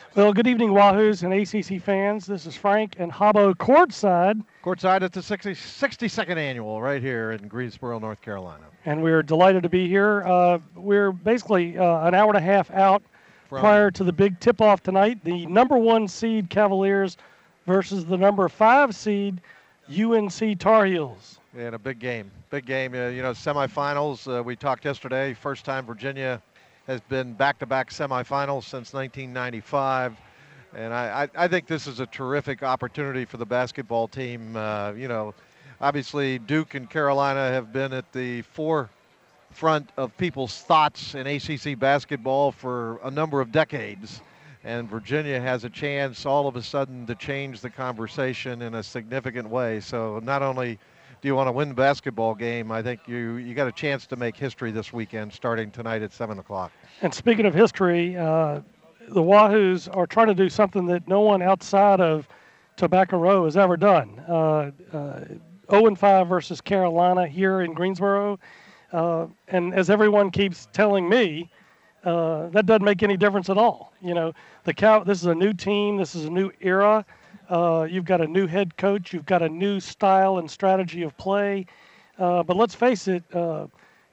Well, good evening, Wahoos and ACC fans. This is Frank and Habbo courtside, Courtside at the 62nd annual right here in Greensboro, North Carolina. and we're delighted to be here. We're basically an hour and a half out From prior to the big tip-off tonight. The number 1 seed Cavaliers versus the number 5 seed UNC Tar Heels. and a big game. Big game. Semifinals. We talked yesterday. First time Virginia has been back-to-back semifinals since 1995. And I think this is a terrific opportunity for the basketball team. Obviously Duke and Carolina have been at the forefront of people's thoughts in ACC basketball for a number of decades. And Virginia has a chance all of a sudden to change the conversation in a significant way. So not only do you want to win the basketball game, I think you got a chance to make history this weekend starting tonight at 7 o'clock. And speaking of history, the Wahoos are trying to do something that no one outside of Tobacco Row has ever done. 0-5 versus Carolina here in Greensboro. And as everyone keeps telling me, that doesn't make any difference at all. This is a new team. This is a new era. You've got a new head coach. You've got a new style and strategy of play. But let's face it, for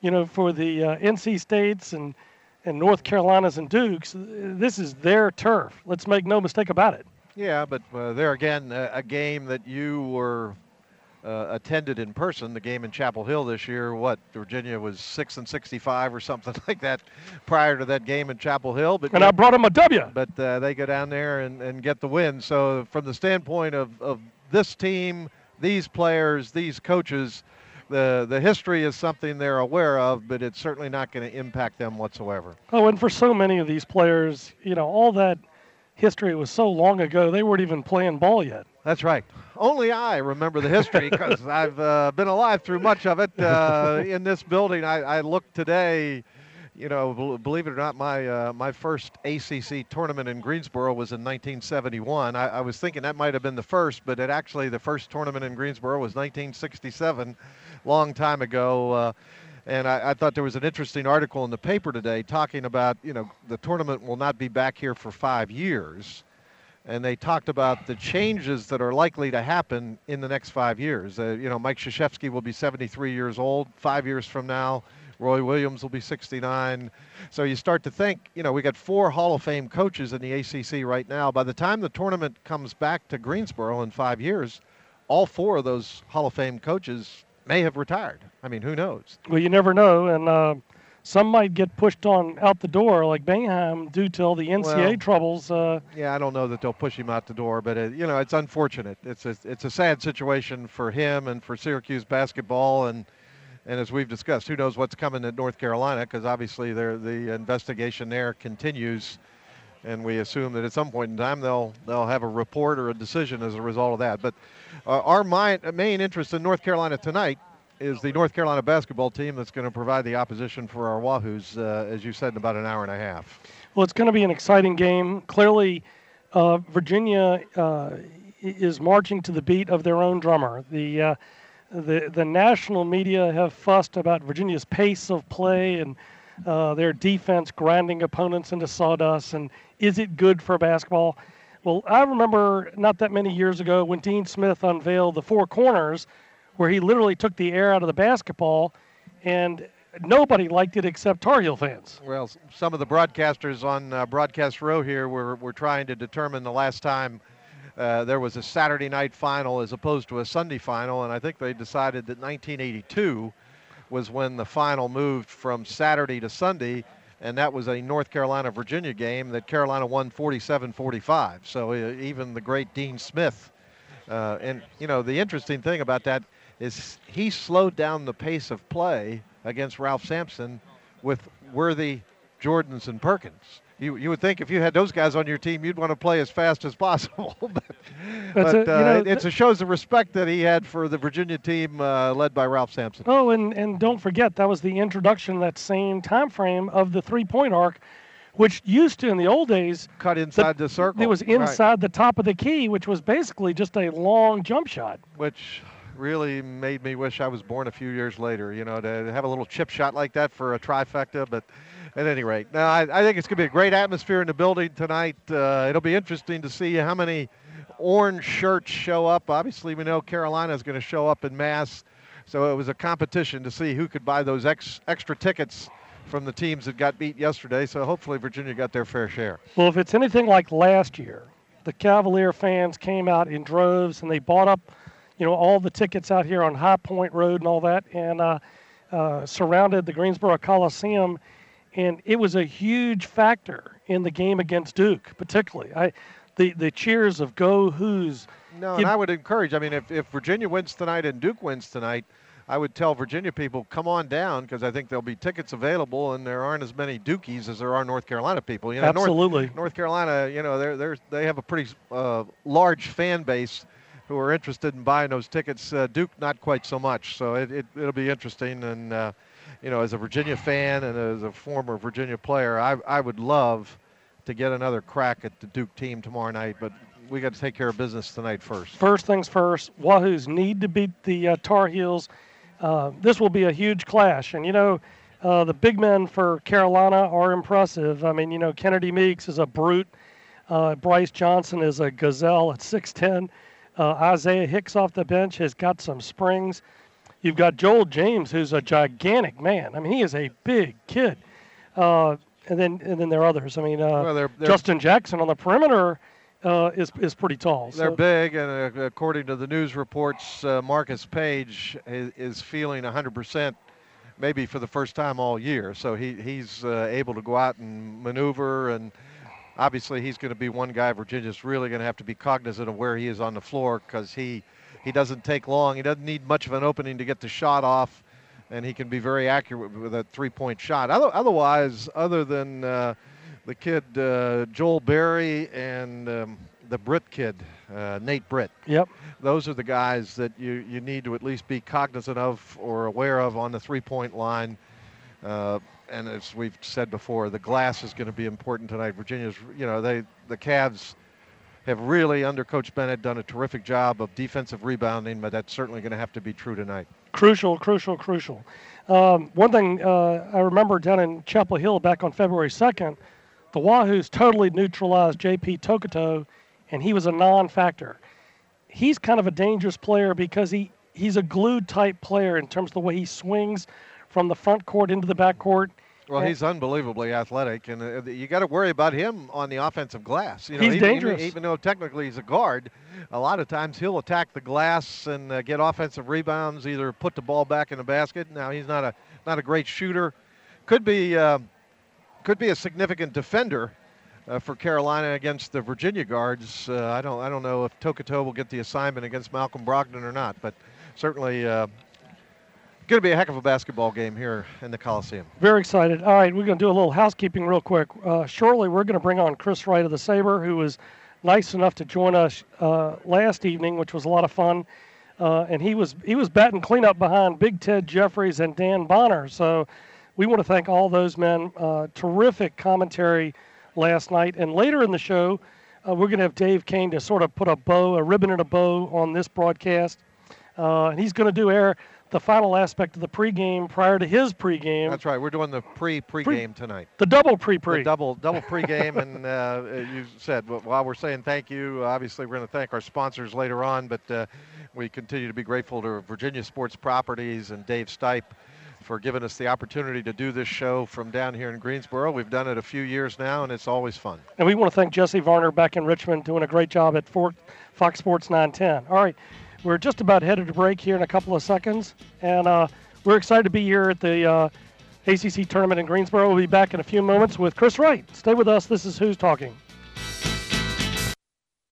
the NC States and North Carolinas and Dukes, this is their turf. Let's make no mistake about it. Yeah, but there again, a game that you were attended in person, the game in Chapel Hill this year. Virginia was 6-65 or something like that prior to that game in Chapel Hill. And I brought them a W. But they go down there and get the win. So from the standpoint of this team, these players, these coaches, the history is something they're aware of, but it's certainly not going to impact them whatsoever. Oh, and for so many of these players, all that history was so long ago, they weren't even playing ball yet. That's right. Only I remember the history because I've been alive through much of it in this building. I looked today, believe it or not, my first ACC tournament in Greensboro was in 1971. I was thinking that might have been the first, but the first tournament in Greensboro was 1967, long time ago. And I thought there was an interesting article in the paper today talking about, the tournament will not be back here for 5 years. And they talked about the changes that are likely to happen in the next 5 years. Mike Krzyzewski will be 73 years old 5 years from now. Roy Williams will be 69. So you start to think, we got 4 Hall of Fame coaches in the ACC right now. By the time the tournament comes back to Greensboro in 5 years, all 4 of those Hall of Fame coaches may have retired. I mean, who knows? Well, you never know, and some might get pushed out the door, like Boeheim, due to all the NCAA troubles. Yeah, I don't know that they'll push him out the door, but it's unfortunate. It's a sad situation for him and for Syracuse basketball, and as we've discussed, who knows what's coming at North Carolina, because obviously the investigation there continues. And we assume that at some point in time they'll have a report or a decision as a result of that. But our main interest in North Carolina tonight is the North Carolina basketball team that's going to provide the opposition for our Wahoos, as you said, in about an hour and a half. Well, it's going to be an exciting game. Clearly, Virginia is marching to the beat of their own drummer. The national media have fussed about Virginia's pace of play and their defense grinding opponents into sawdust, and is it good for basketball? Well, I remember not that many years ago when Dean Smith unveiled the 4 corners, where he literally took the air out of the basketball, and nobody liked it except Tar Heel fans. Well, some of the broadcasters on Broadcast Row here were trying to determine the last time there was a Saturday night final as opposed to a Sunday final, and I think they decided that 1982 was when the final moved from Saturday to Sunday, and that was a North Carolina-Virginia game that Carolina won 47-45. So even the great Dean Smith, and the interesting thing about that is he slowed down the pace of play against Ralph Sampson with Worthy, Jordans, and Perkins. You would think if you had those guys on your team, you'd want to play as fast as possible. It shows the respect that he had for the Virginia team led by Ralph Sampson. Oh, and don't forget, that was the introduction, that same time frame of the three-point arc, which used to, in the old days, cut inside the circle. It was inside the top of the key, which was basically just a long jump shot. Which really made me wish I was born a few years later, to have a little chip shot like that for a trifecta. But at any rate. Now, I think it's going to be a great atmosphere in the building tonight. It'll be interesting to see how many orange shirts show up. Obviously, we know Carolina is going to show up en masse, so it was a competition to see who could buy those extra tickets from the teams that got beat yesterday, so hopefully Virginia got their fair share. Well, if it's anything like last year, the Cavalier fans came out in droves and they bought up, all the tickets out here on High Point Road and all that, and surrounded the Greensboro Coliseum, and it was a huge factor in the game against Duke, particularly. The cheers of "Go Hoos." No, and I would encourage. I mean, if Virginia wins tonight and Duke wins tonight, I would tell Virginia people, come on down, because I think there'll be tickets available, and there aren't as many Dukies as there are North Carolina people. Absolutely. North Carolina, they have a pretty large fan base who are interested in buying those tickets. Duke, not quite so much. So it'll be interesting. And as a Virginia fan and as a former Virginia player, I would love to get another crack at the Duke team tomorrow night, but we got to take care of business tonight first. First things first, Wahoos need to beat the Tar Heels. This will be a huge clash. And, the big men for Carolina are impressive. I mean, Kennedy Meeks is a brute. Bryce Johnson is a gazelle at 6'10". Isaiah Hicks off the bench has got some springs. You've got Joel James, who's a gigantic man. I mean, he is a big kid. And then there are others. I mean, they're Justin Jackson on the perimeter is pretty tall. They're big, and according to the news reports, Marcus Page is feeling 100%, maybe for the first time all year. So he's able to go out and maneuver, and obviously he's going to be one guy Virginia's really going to have to be cognizant of where he is on the floor, because he doesn't take long. He doesn't need much of an opening to get the shot off, and he can be very accurate with a three-point shot. Otherwise, other than the kid Joel Berry and the Britt kid, Nate Britt. Yep. Those are the guys that you need to at least be cognizant of or aware of on the three-point line. And as we've said before, the glass is going to be important tonight. Virginia's, the Cavs have really, under Coach Bennett, done a terrific job of defensive rebounding, but that's certainly going to have to be true tonight. Crucial. One thing I remember down in Chapel Hill back on February 2nd, the Wahoos totally neutralized J.P. Tokoto, and he was a non-factor. He's kind of a dangerous player because he's a glue-type player in terms of the way he swings from the front court into the back court. Well, he's unbelievably athletic, and you got to worry about him on the offensive glass. He's dangerous. Even though technically he's a guard, a lot of times he'll attack the glass and get offensive rebounds, either put the ball back in the basket. Now, he's not a great shooter. Could be a significant defender for Carolina against the Virginia guards. I don't know if Tokoto will get the assignment against Malcolm Brogdon or not, but certainly going to be a heck of a basketball game here in the Coliseum. Very excited. All right, we're going to do a little housekeeping real quick. Shortly, we're going to bring on Chris Wright of the Sabre, who was nice enough to join us last evening, which was a lot of fun. And he was batting cleanup behind Big Ted Jeffries and Dan Bonner. So we want to thank all those men. Terrific commentary last night. And later in the show, we're going to have Dave Kane to sort of put a ribbon and a bow on this broadcast. And he's going to do the final aspect of the pregame prior to his pregame. That's right. We're doing the pregame tonight. The double pre. The double pregame, and you said, while we're saying thank you, obviously we're going to thank our sponsors later on, but we continue to be grateful to Virginia Sports Properties and Dave Stipe for giving us the opportunity to do this show from down here in Greensboro. We've done it a few years now, and it's always fun. And we want to thank Jesse Varner back in Richmond, doing a great job at Fox Sports 910. All right. We're just about headed to break here in a couple of seconds, and we're excited to be here at the ACC tournament in Greensboro. We'll be back in a few moments with Chris Wright. Stay with us. This is Who's Talking.